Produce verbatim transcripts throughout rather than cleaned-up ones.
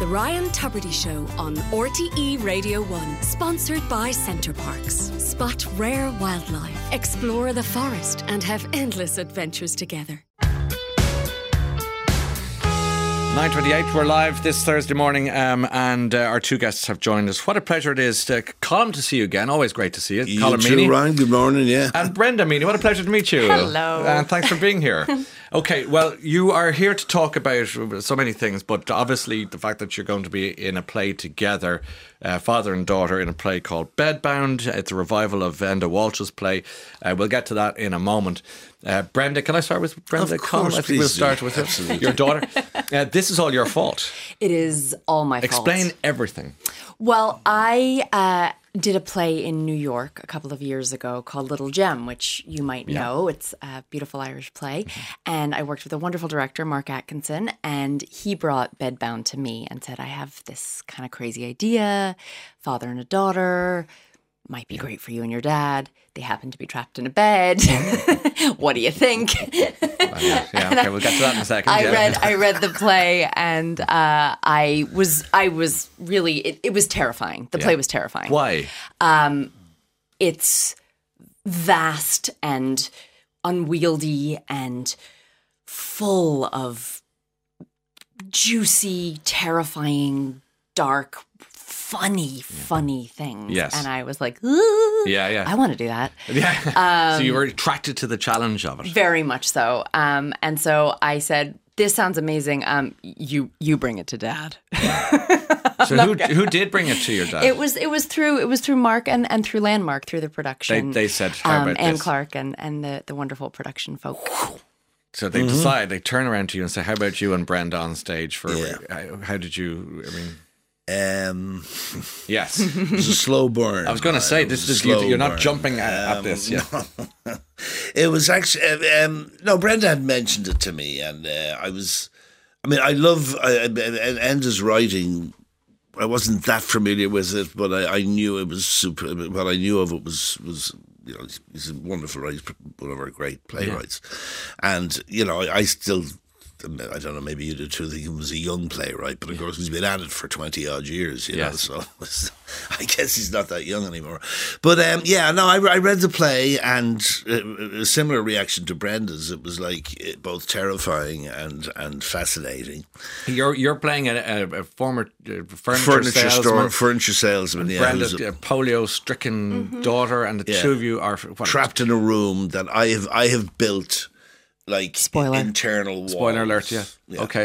The Ryan Tubridy Show on R T E Radio one. Sponsored by Centre Parks. Spot rare wildlife, explore the forest and have endless adventures together. nine twenty-eight, we're live this Thursday morning, um, and uh, our two guests have joined us. What a pleasure it is to Colin to see you again. Always great to see you. You Colin too, Meaney. Ryan. Good morning, yeah. And Brenda Meaney. What a pleasure to meet you. Hello. And thanks for being here. Okay, well, you are here to talk about so many things, but obviously the fact that you're going to be in a play together, uh, father and daughter, in a play called Bedbound. It's a revival of Enda Walsh's play. Uh, we'll get to that in a moment. Uh, Brenda, can I start with Brenda? Of course, I think we'll please start do. with Absolutely. your daughter. Uh, this is all your fault. It is all my Explain fault. everything. Well, I uh, did a play in New York a couple of years ago called Little Gem, which you might Yeah. know. It's a beautiful Irish play. And I worked with a wonderful director, Mark Atkinson, and he brought Bedbound to me and said, I have this kind of crazy idea, father and a daughter, might be great for you and your dad. They happen to be trapped in a bed. What do you think? Uh, yeah, yeah, okay, we'll get to that in a second. I yeah. read I read the play and uh, I was I was really it, it was terrifying. The play Yeah. was terrifying. Why? It's vast and unwieldy and full of juicy, terrifying, dark, funny, funny things. Yes. And I was like, ooh, Yeah, yeah. I want to do that. Yeah. so you were attracted to the challenge of it. Very much so. Um, and so I said, this sounds amazing. Um, you you bring it to Dad. So who who did bring it to your dad? It was it was through it was through Mark and, and through Landmark through the production. They- they said, "How um, about Anne this?" Clark and, and the, the wonderful production folk. So they decide, they turn around to you and say, how about you and Brenda on stage for, Yeah. how, how did you, I mean, Um, yes. it was a slow burn. I was going to Ryan. say, It this was a is, you, slow you're not burn. jumping at, at Um, this, yeah. It was actually, uh, um, no, Brenda had mentioned it to me, and uh, I was, I mean, I love uh, Enda's writing. I wasn't that familiar with it, but I, I knew it was super. What I knew of it was, was you know, he's a wonderful writer, one of our great playwrights. And, you know, I, I still, I don't know, maybe you do too, think he was a young playwright, but of course he's been at it for twenty odd years, you Yes. know, so I guess he's not that young anymore. But um, yeah, no, I, I read the play, and a, a similar reaction to Brenda's. It was like eh, both terrifying and, and fascinating. You're you're playing a, a, a former uh, furniture, Furniture salesman. store, furniture salesman, yeah. Brenda's who's a- a polio-stricken daughter, and the Yeah. two of you are what, trapped in a room that I have I have built like Spoiler. internal walls. Spoiler alert, yeah. Okay.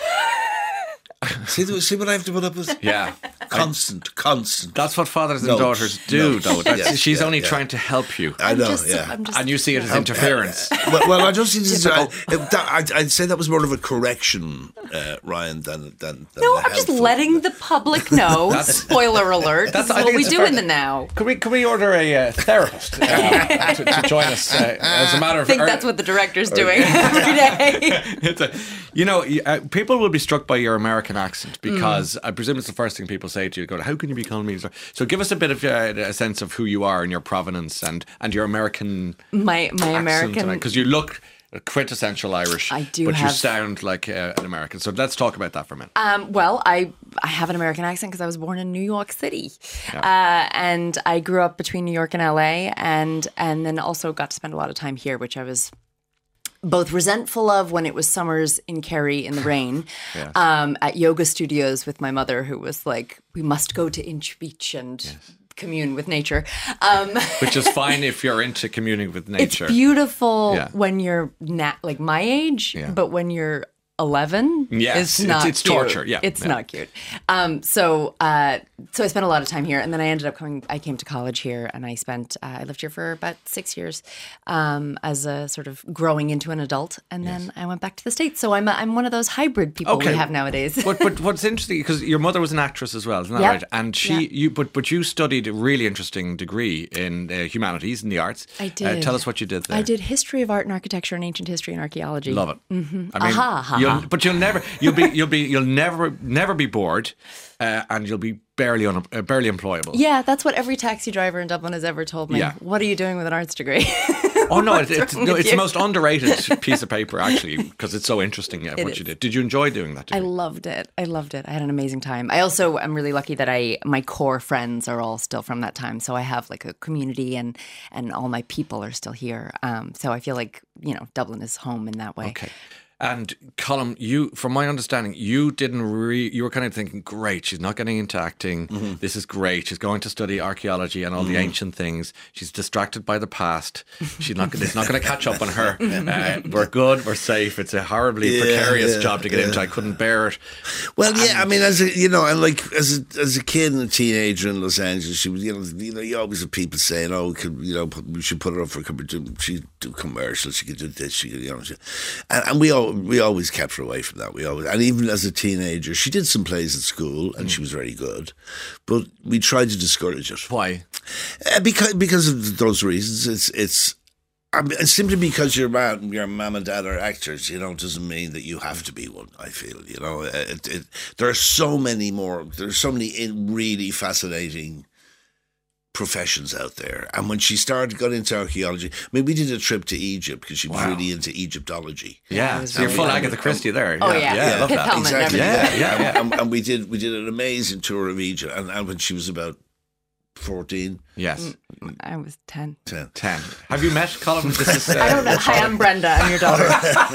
See, see what I have to put up with? Yeah. Constant, constant. That's what fathers and Notes. daughters do, Notes. though. That's, Yes, she's yeah, only yeah. trying to help you. I I'm know, just, yeah. I'm just, And you see it as yeah. interference. well, well, I just think this is, I, that, I'd, I'd say that was more of a correction, uh, Ryan, than than. than No, a I'm just helpful- letting the public know. Spoiler alert. That's- This I is think what we it's do fair. in the now. Can we can we order a uh, therapist uh, to, to join us uh, as a matter of I think er- that's what the director's doing every day. It's a, you know, y- uh, people will be struck by your American accent because I presume it's the first thing people say to you. Go, how can you be calling me? So give us a bit of uh, a sense of who you are and your provenance and, and your American My my American because you look quintessential Irish. I do but you have- sound like uh, an American. So let's talk about that for a minute. Um, well, I I have an American accent because I was born in New York City, uh, and I grew up between New York and L A, and and then also got to spend a lot of time here, which I was both resentful of when it was summers in Kerry in the rain, Yes. um, at yoga studios with my mother, who was like, "We must go to Inch Beach and commune with nature." Um, Which is fine if you're into communing with nature. It's beautiful Yeah. when you're na- like my age, Yeah. but when you're eleven, Yes, it's it's- not it's cute. torture, yeah, It's yeah. not cute. Um, so, uh, so I spent a lot of time here, and then I ended up coming. I came to college here, and I spent. Uh, I lived here for about six years um, as a sort of growing into an adult, and then I went back to the States. So I'm a, I'm one of those hybrid people Okay. we have nowadays. but but what's interesting because your mother was an actress as well, isn't that Yeah. right? And she Yeah. you but but you studied a really interesting degree in uh, humanities in the arts. I Uh, did. tell us what you did there. I did history of art and architecture and ancient history and archaeology. Love it. Mm-hmm. I mean, Aha, aha. you'll, but you'll never you'll be you'll be you'll never never be bored, uh, and you'll be barely un, uh, barely employable. Yeah, that's what every taxi driver in Dublin has ever told me. Yeah. What are you doing with an arts degree? Oh no, What's it, it's wrong no, with it's you? the most underrated piece of paper actually because it's so interesting. Yeah, It what is. you did. Did you enjoy doing that? I degree? loved it. I loved it. I had an amazing time. I also am really lucky that I my core friends are all still from that time. So I have like a community and and all my people are still here. Um, so I feel like, you know, Dublin is home in that way. Okay. And Colm, you, from my understanding, you didn't re. You were kind of thinking, great, she's not getting into acting. Mm-hmm. This is great. She's going to study archaeology and all the ancient things. She's distracted by the past. She's not. It's not going to catch up on her. Uh, we're good. We're safe. It's a horribly Yeah, precarious yeah, job to get yeah. into. I couldn't bear it. Well, yeah, I mean, as a you know, and like as a as a kid and a teenager in Los Angeles, she was you know, you know, you always have people saying, "Oh, we could you know, put, we should put her up for commercial. She do commercials. She could do this. She could, you know." She, and, and we all we always kept her away from that. We always, and even as a teenager, she did some plays at school, and she was very good, but we tried to discourage it. Why? Uh, because because of those reasons. It's it's. I mean, simply because your mom, your mom and dad are actors, you know, doesn't mean that you have to be one. I feel, you know, it, it, there are so many more. There's so many in really fascinating professions out there. And when she started got into archaeology, I mean, we did a trip to Egypt because she was Wow. really into Egyptology. Yeah, it was so you're really full fun. Agatha Christie there. Oh, yeah. yeah, I love Pith that. helmet and Exactly. everything. Yeah, yeah, yeah. And, and we did we did an amazing tour of Egypt. And, and when she was about fourteen, Yes, I was ten. ten. ten. Have you met Colm? This is, uh, I don't know. Hi, I'm Brenda. I'm your daughter.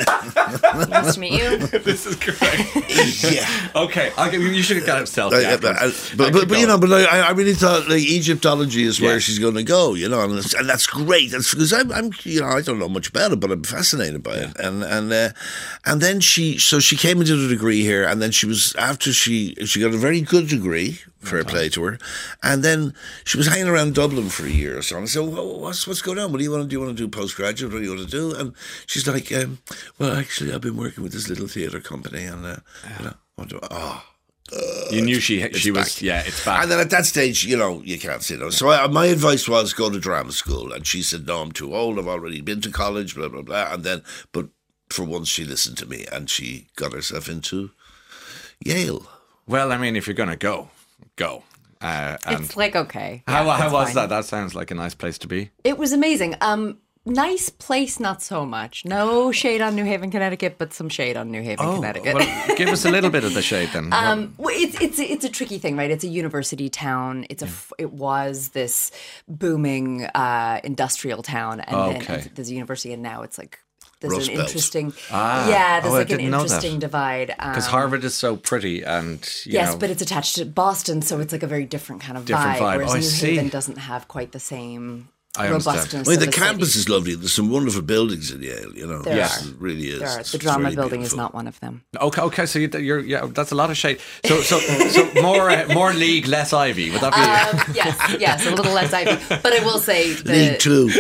Nice to meet you. This is great. Yeah. Okay, I'll give you. You should have got himself. Uh, yeah, but, uh, but, but, but you know, but like, I, I really thought like Egyptology is where Yeah. she's going to go, you know, and that's, and that's great. That's because I'm, I'm, you know, I don't know much about it, but I'm fascinated by it. And and uh, and then she, so she came into the degree here, and then she was after she she got a very good degree, fair play to her, and then she was hanging around Dublin for a year or so. And I said, well, what's what's going on? What do you want to do? You want to do postgraduate? What do you want to do? And she's like, um, well, actually, I've been working with this little theatre company, and uh, you know, I want to, oh. You knew she she was. back. Yeah, it's back. And then at that stage, you know, you can't say no. So I, my advice was go to drama school. And she said, no, I'm too old. I've already been to college, blah, blah, blah. And then, but for once she listened to me and she got herself into Yale. Well, I mean, if you're going to go, go. Uh, and It's like, okay. how, yeah, how it's was fine. that? That sounds like a nice place to be. It was amazing. Um, nice place, not so much. No shade on New Haven, Connecticut, but some shade on New Haven, Connecticut. well, give us a little bit of the shade then. Um, well, it's it's it's a tricky thing, right? It's a university town. It's a f it was this booming uh, industrial town, and Oh, then okay. and there's a university, and now it's like there's Rust an Belt. interesting, Ah. yeah, there's Oh, I like an didn't know that. interesting divide. Because Um, Harvard is so pretty and, you yes, know, but it's attached to Boston, so it's like a very different kind of Different vibe. Whereas Oh, I New see. Haven doesn't have quite the same I understand. robustness. I mean, of the a campus city. is lovely. There's some wonderful buildings in Yale, you know. There Yes, are. it really is. There are. It's- The it's drama really building is beautiful. not one of them. okay, okay. So you, you're, yeah, that's a lot of shade. So, so, so more, uh, more league, less Ivy. Would that be? Um, yes, yes, a little less Ivy, but I will say the, League two.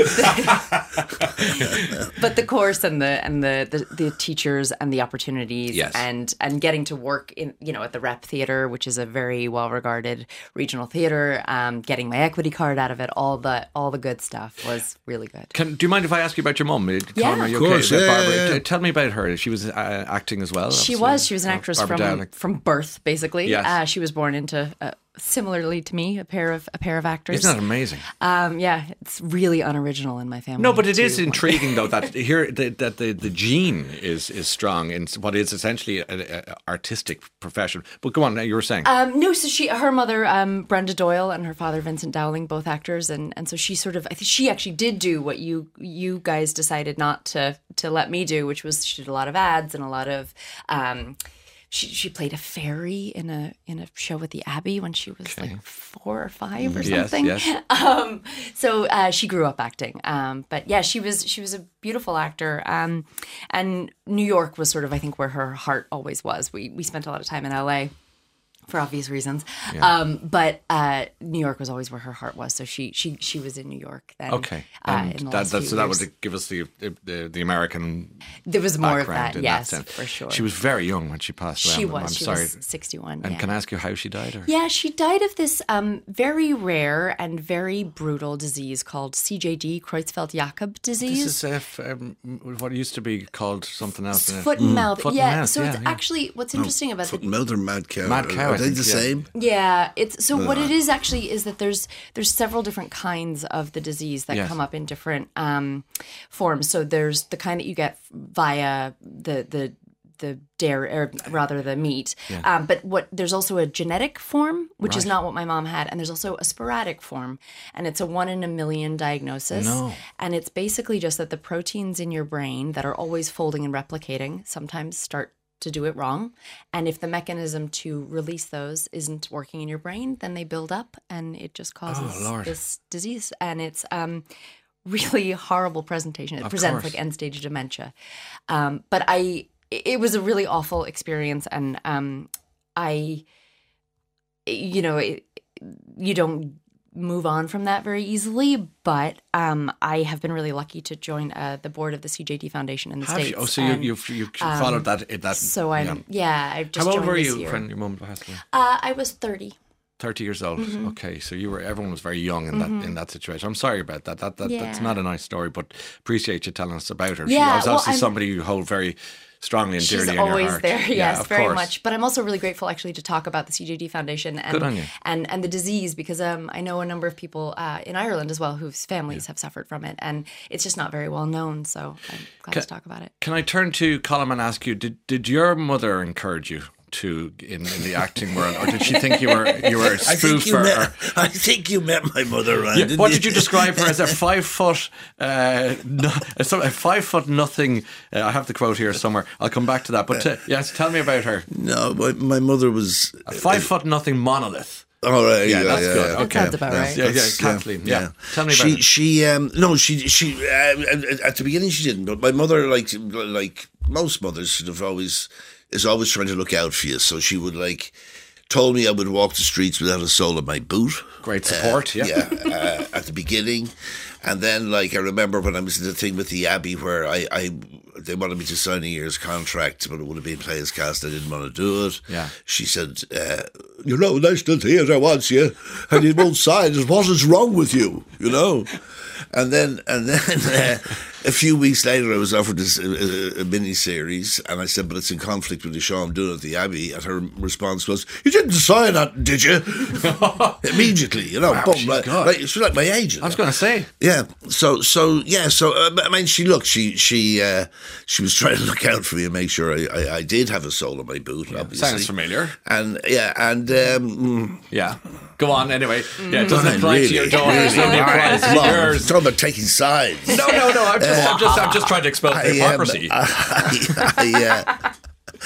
but the course and the and the, the the teachers and the opportunities Yes. and and getting to work in you know at the Rep Theatre, which is a very well regarded regional theatre, um, getting my equity card out of it, all the all the good stuff was really good. Can, do you mind if I ask you about your mum? Uh, Yeah. Colm, are you Of okay? course, Uh, yeah, Barbara, yeah, yeah. t- tell me about her. She was uh, acting as well. She obviously. was she was an Oh, actress Barbara from Dowling. from birth, basically. Yes. Uh, she was born into uh, similarly to me a pair of a pair of actors. Isn't that amazing? Um, yeah, it's really unoriginal in my family. No, but it is too. intriguing though that here the, that the, the gene is is strong in what is essentially an artistic profession. But go on, you were saying. Um, no, so she, her mother, um, Brenda Doyle, and her father, Vincent Dowling, both actors, and and so she sort of, I think she actually did do what you you guys decided not to to let me do, which was she did a lot of ads and a lot of. Um, She she played a fairy in a in a show at the Abbey when she was like four or five or Yes, something. yes. Um, so uh, she grew up acting. Um, but yeah, she was she was a beautiful actor. Um, and New York was sort of I think where her heart always was. We we spent a lot of time in L A. For obvious reasons, um, but uh, New York was always where her heart was. So she she she was in New York then. Okay, uh, and in the that, last that, few so that years. would give us the the, the American There was more of background that, in yes, that sense. for sure. She was very young when she passed away. She I'm- was. I'm she sorry. was sixty-one. And yeah. can I ask you how she died? Or? Yeah, she died of this um, very rare and very brutal disease called C J D, Creutzfeldt-Jakob disease. This is uh, f- um, what used to be called something else. It's uh, foot and mouth. Foot and yeah. mouth, So yeah, it's yeah. actually what's interesting about Foot the and mouth or mad cow? Mad cow, I they think, the yeah. same? Yeah, it's so what it is actually is that there's there's several different kinds of the disease that Yes. come up in different um, forms. So there's the kind that you get via the the the dairy, or rather the meat. Um, but what there's also a genetic form, which is Right. not what my mom had, and there's also a sporadic form, and it's a one in a million diagnosis. No. And it's basically just that the proteins in your brain that are always folding and replicating sometimes start to do it wrong. And if the mechanism to release those isn't working in your brain, then they build up and it just causes Oh, Lord. this disease. And it's um, really horrible presentation. It Of presents course. like end stage dementia. Um, but I, it was a really awful experience. And um, I, you know, it, you don't move on from that very easily, but um, I have been really lucky to join uh, the board of the C J D Foundation in the Have States. you? Oh, so you, and, you've, you've um, followed that. that So I'm, yeah, I've just How old joined were this you year. when your mum passed away? Uh, I was thirty. thirty years old. Mm-hmm. Okay, so you were. Everyone was very young in that in that situation. I'm sorry about that. That, that that's Yeah. not a nice story, but appreciate you telling us about her. Yeah, she was well, obviously I'm- somebody you hold very strongly and She's dearly in always your heart. there, Yeah, yes, of very course. much. But I'm also really grateful actually to talk about the C J D Foundation and Good on you. and and the disease, because um, I know a number of people uh, in Ireland as well whose families have suffered from it, and it's just not very well known. So I'm glad Ca- to talk about it. Can I turn to Colin and ask you? Did did your mother encourage you to in, in the acting world, or did she think you were you were a I think you spoofer? met. or- I think you met my mother, Ryan. Yeah, didn't what did you describe her as? A five foot, uh, no, so a five foot nothing. Uh, I have the quote here somewhere. I'll come back to that. But uh, yes, tell me about her. No, my, my mother was. A five foot nothing monolith. All right, Yeah, yeah, that's yeah, good. yeah. Okay. That sounds about right. Yeah, yeah, That's- Kathleen. Yeah. Tell me about she, it. She, um, no, she, she. Uh, at- at the beginning, she didn't. But my mother, like, like most mothers, sort of always is always trying to look out for you. So she would like told me I would walk the streets without a sole in my boot. Great support. Uh, yeah. yeah, uh, at the beginning. And then, like, I remember when I was in the thing with the Abbey where I, I they wanted me to sign a year's contract, but it would have been players cast. I didn't want to do it. Yeah. She said, uh, you know, National Theatre wants you, and you won't sign it. What is wrong with you? You know? And then, and then uh, a few weeks later, I was offered this uh, a mini series, and I said, "But it's in conflict with the show I'm doing at the Abbey." And her response was, "You didn't sign that, did you?" Immediately, you know, Wow, boom, she's like, good. like, she's like my agent. I was going to say. Yeah. So so yeah. So uh, I mean, she looked. She she uh, she was trying to look out for me and make sure I, I, I did have a sole in my boot. Obviously, Sounds familiar. And yeah, and um, Yeah. Go on anyway. Yeah, it doesn't Fine, apply to your really. daughters. It only applies to come on, yours. talking about taking sides. No, no, no. I'm just, I'm just, I'm just trying to expel the I, um, hypocrisy. I, I, uh,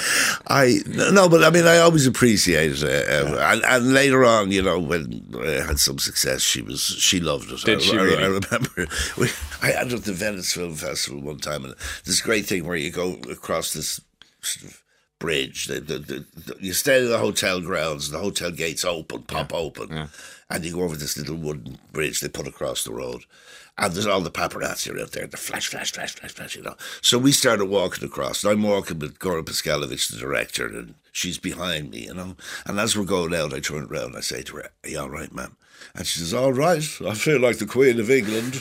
I no, but I mean, I always appreciated it, uh, and, and later on, you know, when I had some success, she was she loved it. Did I, she I, really? I remember we, I had it at the Venice Film Festival one time, and this great thing where you go across this sort of bridge. The, the, the, the, you stay in the hotel grounds, the hotel gates open, pop open, and you go over this little wooden bridge they put across the road. And there's all the paparazzi out there, the flash, flash, flash, flash, flash, you know. So we started walking across, and I'm walking with Goran Pascalevich, the director, and she's behind me, you know. And as we're going out, I turn around and I say to her, "Are you all right, ma'am?" And she says, "All right, I feel like the Queen of England."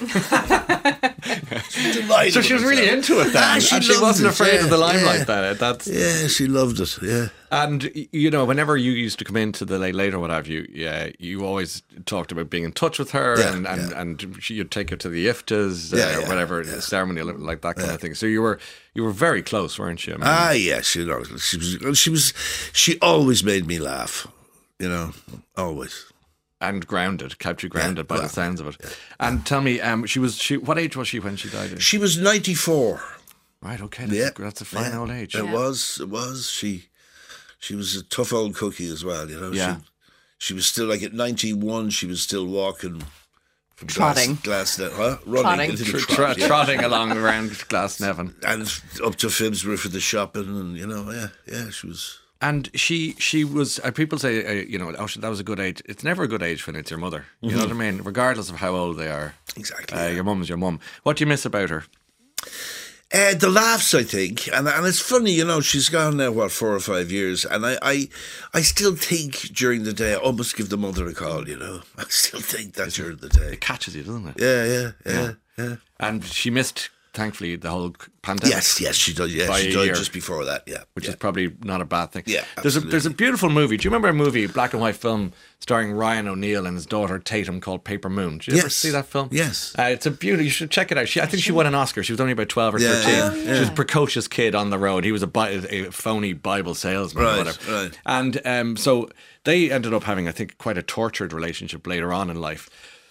She's delighted So she was with really herself. into it then, Ah, she and she loved wasn't it, afraid yeah, of the limelight. yeah. Then that's Yeah, she loved it, yeah. And y- you know, whenever you used to come into the Late Late or what have you, yeah, you always talked about being in touch with her, Yeah, and and, yeah. and she, you'd take her to the I F T As, uh, Yeah, or yeah, whatever ceremony like that kind of thing. So you were you were very close, weren't you? I mean, Ah, yes, you know, she was, she was, she always made me laugh, you know, always. and grounded, kept you grounded by well, the sounds of it. And tell me, um, she was she what age was she when she died? She was ninety-four. Right, okay, that's, Yeah, a, that's a fine yeah. old age. It was, it was. She, she was a tough old cookie as well, you know. Yeah. She, she was still like at ninety-one. She was still walking. From Trotting. Glass, glass, huh? Running Trotting. into Tr- the tr- trot, yeah. trotting along around Glasnevin. and up to Fibsbury for the shopping, and you know, yeah, yeah, she was. And she she was, uh, people say, uh, you know, oh, she- that was a good age. It's never a good age when it's your mother. You know what I mean? Regardless of how old they are. Exactly. Uh, yeah. Your mum is your mum. What do you miss about her? Uh, the laughs, I think, and and it's funny, you know, she's gone now, what, four or five years, and I, I, I still think during the day, I almost give the mother a call, you know. I still think that during the day. It catches you, doesn't it? Yeah, yeah, yeah, yeah. And she missed thankfully, the whole pandemic. Yes, yes, she died. Yeah, By she a died year. just before that. Yeah, Which yeah. is probably not a bad thing. Yeah, there's a absolutely. there's a beautiful movie. Do you remember a movie, black and white film, starring Ryan O'Neill and his daughter Tatum, called Paper Moon? Did you ever Yes. see that film? Yes. Uh, it's a beauty. You should check it out. She, I think she won an Oscar. She was only about twelve or Yeah. thirteen. Oh, She was a precocious kid on the road. He was a, bi- a phony Bible salesman Right, or whatever. right. And um, so they ended up having, I think, quite a tortured relationship later on in life.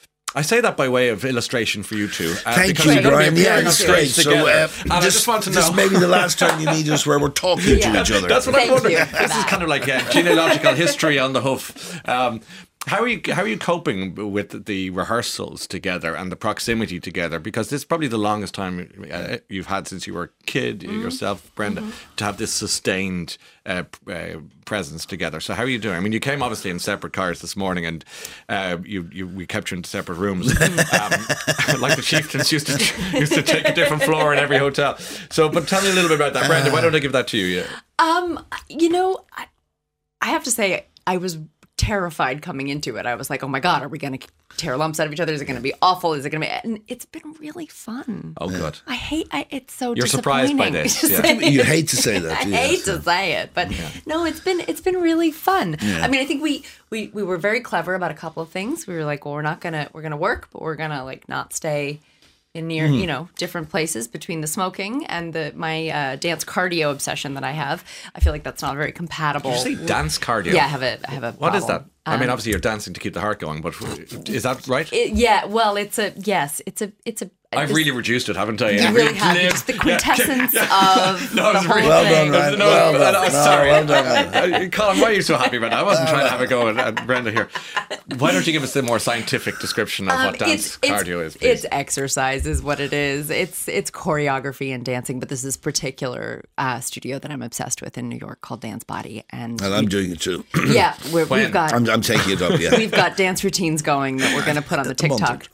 I say that by way of illustration for you two. Uh, Thank because you, you're going to Brian. be Yeah, appearing on that's great. stage So together. uh, And I this, just want to this know. may be the last time you meet us where we're talking Yeah. to each other. That's what Thank I'm wondering. you for This is that. kind of like a genealogical history on the hoof. Um, how are you how are you coping with the rehearsals together and the proximity together? Because this is probably the longest time uh, you've had since you were a kid Mm-hmm. yourself, Brenda, to have this sustained uh, uh, presence together. So how are you doing? I mean, you came obviously in separate cars this morning, and uh, you, you we kept you in separate rooms, um, like the chieftains used to used to take a different floor in every hotel. So, but tell me a little bit about that, Brenda. Why don't I give that to you? Yeah. Um, you know, I, I have to say, I was terrified coming into it. I was like, oh my God, are we going to tear lumps out of each other? Is it going to be awful? Is it going to be... And it's been really fun. Oh, good. I hate... I, it's so You're surprised by disappointing this, to yeah. say. You hate to say that, I do you? hate to say it, but no, it's been it's been really fun. Yeah. I mean, I think we, we we were very clever about a couple of things. We were like, well, we're not gonna we're gonna work, but we're gonna like not stay in near Hmm. you know different places between the smoking and the my uh, dance cardio obsession that I have. I feel like that's not very compatible. Did you say dance cardio? Yeah, I have a I have a. What is that? problem. I mean, Um, obviously you're dancing to keep the heart going, but is that right? It, yeah, well, it's a yes, it's a it's a. I've this- really reduced it, haven't I? You I've really have. lived- It's the Yeah. quintessence of No, the it's whole really- Well thing. done, Ryan. No, well no, done. no, No, sorry. well done. Uh, Colin, why are you so happy about that? I wasn't trying to have a go at, at Brenda here. Why don't you give us the more scientific description of Um, what dance cardio is, please? It's exercise is what it is. It's it's choreography and dancing, but this is particular uh, studio that I'm obsessed with in New York called Dance Body, and, And I'm doing it too. yeah, we're, When? we've got I'm, I'm taking it up, yeah. we've got dance routines going that we're going to put on the the moment. TikTok.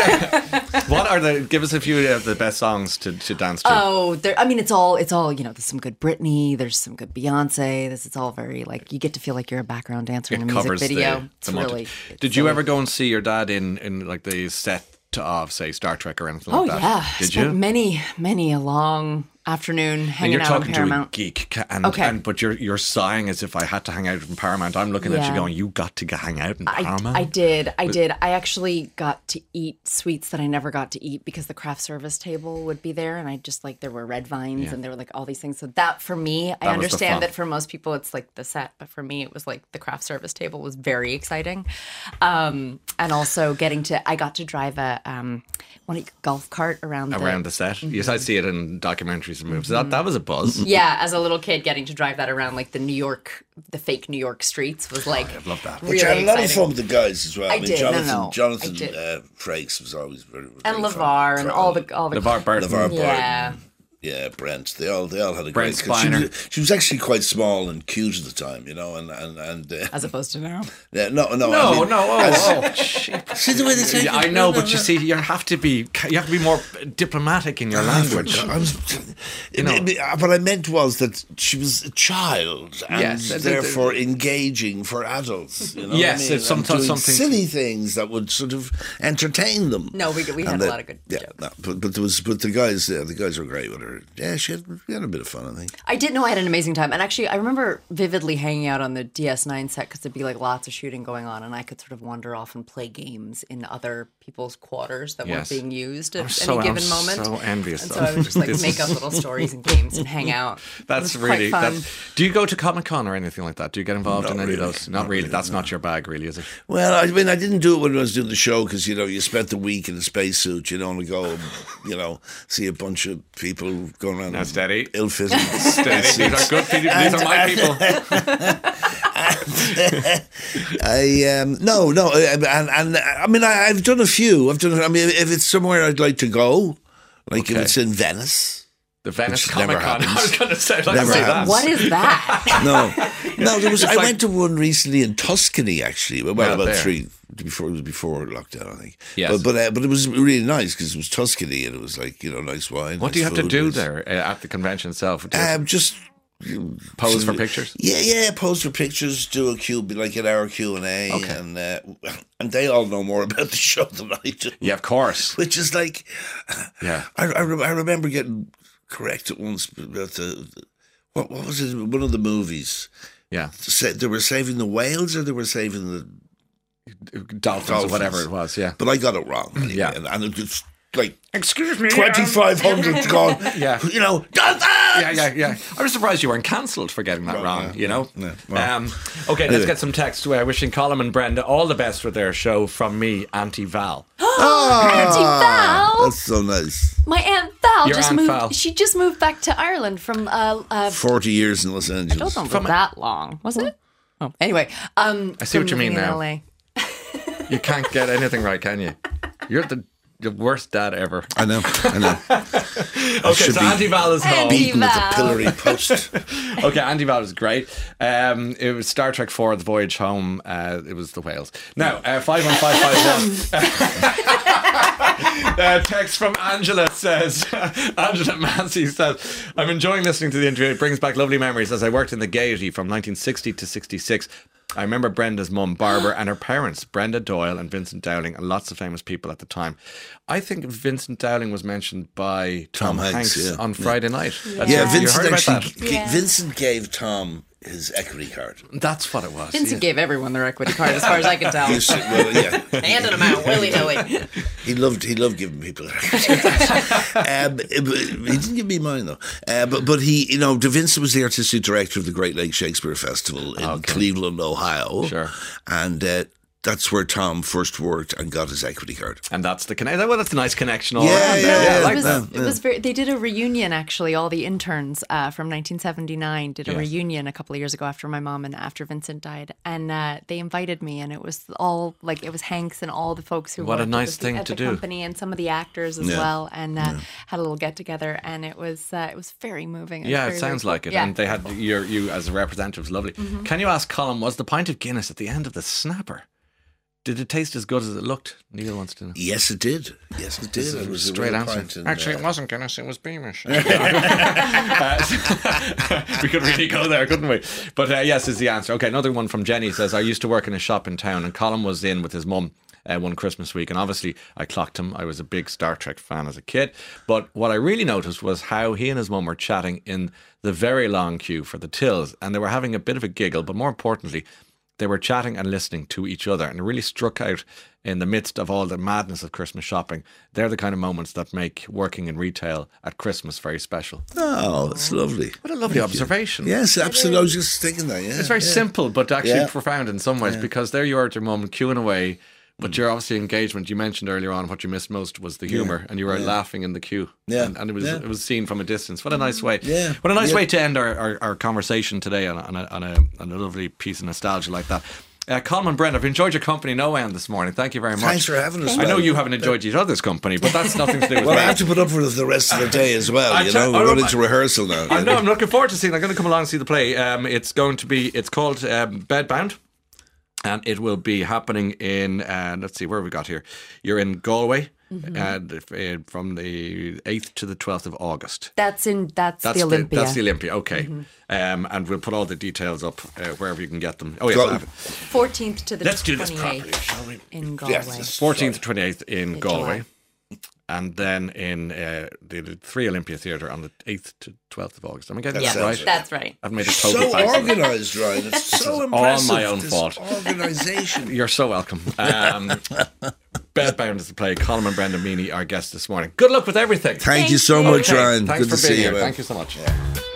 What are the? Give us a few of the best songs to, to dance to. Oh, there, I mean, it's all it's all you know. There's some good Britney. There's some good Beyonce. This it's all very like you get to feel like you're a background dancer in a It music covers video. the, it's the multi- really. Did it's you silly. ever go and see your dad in, in like the set of, say, Star Trek or anything Oh like that? yeah, Did spent you? many many a long afternoon And hanging you're out on talking to a Paramount. geek, ca- and, Okay. and but you're you're sighing as if I had to hang out in Paramount. I'm looking at you Yeah. going, you got to g- hang out in I, Paramount. I did. I did. I actually got to eat sweets that I never got to eat because the craft service table would be there. And I just like, there were red vines and there were like all these things. So that for me, I That was the fun. understand that for most people it's like the set. But for me, it was like the craft service table was very exciting. Um, and also getting to, I got to drive a um, one golf cart around the. around the set. Mm-hmm. Yes, I see it in documentaries and movies. That that was a buzz. Yeah, as a little kid, getting to drive that around like the New York, the fake New York streets was like. I love that. Really Which I had a lot of exciting. fun with the guys as well. I mean, did, no, Jonathan, no, I Jonathan did. uh, Frakes was always very, very And fun. LeVar and all the all the LeVar Burton. LeVar Burton. yeah. Yeah, Brent. They all they all had a Brent great. 'cause She Spiner. was, she was actually quite small and cute at the time, you know, and and and uh, As opposed to now. yeah, no, no, No, I mean, no, oh, as- oh, shit. See the way they take Yeah, it? I know, No, but no, you no. see, you have to be you have to be more diplomatic in your Ah, language. for- I was, You know. it- it- what I meant was that she was a child and Yes, it- it- therefore engaging for adults. You know Yes, what I mean? it's sometimes And doing something- silly things that would sort of entertain them. No, we we had And a the- lot of good yeah, jokes. no, but but there was but the guys uh, the guys were great with her. Yeah, she had, we had a bit of fun, I think. I did know I had an amazing time, and actually, I remember vividly hanging out on the D S nine set because there'd be like lots of shooting going on, and I could sort of wander off and play games in other people's quarters that Yes. weren't being used at I'm any so- I'm given moment. so envious And of so I would just like this. make up little stories and games and hang out. It That's was quite really. fun. That's, do you go to Comic Con or anything like that? Do you get involved Not in any really. of those? Not, Not really. really, That's no. not your bag, really, is it? Well, I mean, I didn't do it when I was doing the show because you know you spent the week in a spacesuit. You don't want to go, and, you know, see a bunch of people going around. Now, in steady. ill-fitting. Steady. These are good people. These are my people. I um, no, no, and and I mean, I, I've done a few. I've done. I mean, if it's somewhere I'd like to go, like Okay. if it's in Venice. The Venice Which never Comic Con. I happens. was going to say, like, Never say that. happens. What is that? No, no, there was. I like- went to one recently in Tuscany, actually. Well, Well, about there. three before it was before lockdown, I think. Yes. but but, uh, but it was really nice because it was Tuscany and it was like you know nice wine. What do you nice have to food. do It was- there uh, at the convention itself? Do you have- Um, just Pose for pictures? Yeah, yeah, pose for pictures, do a Q, be like an hour Q and A, Okay. and uh, and they all know more about the show than I do. Yeah, of course. Which is like, Yeah. I I, re- I remember getting corrected once about the, what what was it? One of the movies. Yeah. Sa- They were saving the whales, or they were saving the. Dolphins, or Dolphins. whatever it was, yeah. But I got it wrong. Anyway, Yeah. and, and it was like Excuse me. twenty-five hundred gone. Yeah. You know, dolphins! Yeah, yeah, yeah. I was surprised you weren't cancelled for getting that Well, wrong, yeah, you know? yeah, well. um, okay, let's Anyway. get some text. Uh, wishing Colm and Brenda all the best with their show from me, Auntie Val. Auntie Val. That's so nice. My Aunt Val Your just Aunt moved. Val. She just moved back to Ireland from. Uh, uh, Forty years in Los I Angeles. don't know for that long, was it? Oh, anyway. Um, I see what from you mean living in now. L A. You can't get anything right, can you? You're the, the worst dad ever. I know, I know. Okay, should so be Auntie Val is home. Auntie Beaten with a Val. pillory post. Okay, Auntie Val was great. Um, it was Star Trek four, The Voyage Home. Uh, it was the whales. Now, uh, five one five five one. Uh, text from Angela says, Angela Massey says, I'm enjoying listening to the interview. It brings back lovely memories as I worked in the Gaiety from nineteen sixty to sixty-six. I remember Brenda's mum, Barbara, and her parents, Brenda Doyle and Vincent Dowling, and lots of famous people at the time. I think Vincent Dowling was mentioned by Tom, Tom Hanks, Hanks, yeah. on Friday night. That's Yeah, it. You Vincent heard about actually. that? g- Yeah. Vincent gave Tom his equity card. That's what it was. Vincent yeah. gave everyone their equity card, as far as I can tell. He was- well, yeah, Handed them out willy nilly. he loved he loved giving people their equity cards. um, he didn't give me mine though. Uh, but but he, you know, De Vincent was the artistic director of the Great Lakes Shakespeare Festival in Okay. Cleveland, Ohio. Sure. And uh, that's where Tom first worked and got his equity card. And that's the connection. Well, that's a nice connection all Yeah, around. yeah, there. yeah, I like it was, that. it was very. They did a reunion actually. All the interns uh, from nineteen seventy-nine did a Yes. reunion a couple of years ago after my mom and after Vincent died, and uh, they invited me, and it was all like it was Hanks and all the folks who What a worked nice at the, thing at to the do. company and some of the actors as Yeah. well, and uh, had a little get together, and it was uh, it was very moving. It was Yeah, very, it very sounds cool. like it. Yeah. And they had your, you as a representative was lovely. Can you ask Colm, was the pint of Guinness at the end of the snapper? Did it taste as good as it looked? Neil wants to know. Yes, it did. Yes, it did. It was a Straight real answer. pint and, Actually, uh, it wasn't Guinness, it was Beamish. Uh, we could really go there, couldn't we? But uh, yes, is the answer. Okay, another one from Jenny says, I used to work in a shop in town and Colm was in with his mum uh, one Christmas week, and obviously I clocked him. I was a big Star Trek fan as a kid. But what I really noticed was how he and his mum were chatting in the very long queue for the tills, and they were having a bit of a giggle, but more importantly, they were chatting and listening to each other, and it really struck out in the midst of all the madness of Christmas shopping. They're the kind of moments that make working in retail at Christmas very special. Oh, it's lovely. What a lovely observation. Yes, absolutely. I was just thinking that. Yeah, It's very yeah. simple, but actually Yeah. profound in some ways, because there you are at your mum queuing away, but your obviously engagement, you mentioned earlier on, what you missed most was the humour, and you were laughing in the queue. Yeah. And, and it was Yeah. it was seen from a distance. What a nice way. Yeah. What a nice Yeah. way to end our, our, our conversation today on, a- on, a, on, a, on a lovely piece of nostalgia like that. Uh, Colm and Brenda, I've enjoyed your company no end this morning. Thank you very much. Thanks for having us. I know man. you haven't enjoyed each other's company, but that's nothing to do with Well, me. I have to put up with it the rest of the day as well. I You tell- know, I we're going don't- into rehearsal now. I know, I'm looking forward to seeing. I'm going to come along and see the play. Um, it's going to be. It's called um, Bedbound, and it will be happening in. Uh, let's see, where have we got here? You're in Galway, and uh, from the eighth to the twelfth of August. That's in that's, That's the Olympia. that's the Olympia. Okay, um, and we'll put all the details up uh, wherever you can get them. Oh yes, Go- I have it. fourteenth to the Let's do this twenty-eighth properly, shall we? in Galway. Yes. fourteenth to twenty-eighth in In Galway. July. And then in uh, the, the Three Olympia Theatre on the eighth to twelfth of August. Am I getting That's that Yeah, sounds right? that's right. I've made a So total fact. organised, Ryan. It's so all impressive. my own this fault. Organisation. You're so welcome. Um, Bedbound is the play. Colm and Brenda Meany, our guests this morning. Good luck with everything. Thank you Thank so you. much, Okay, Ryan. Thanks Good for to being see you. here. man. Thank you so much.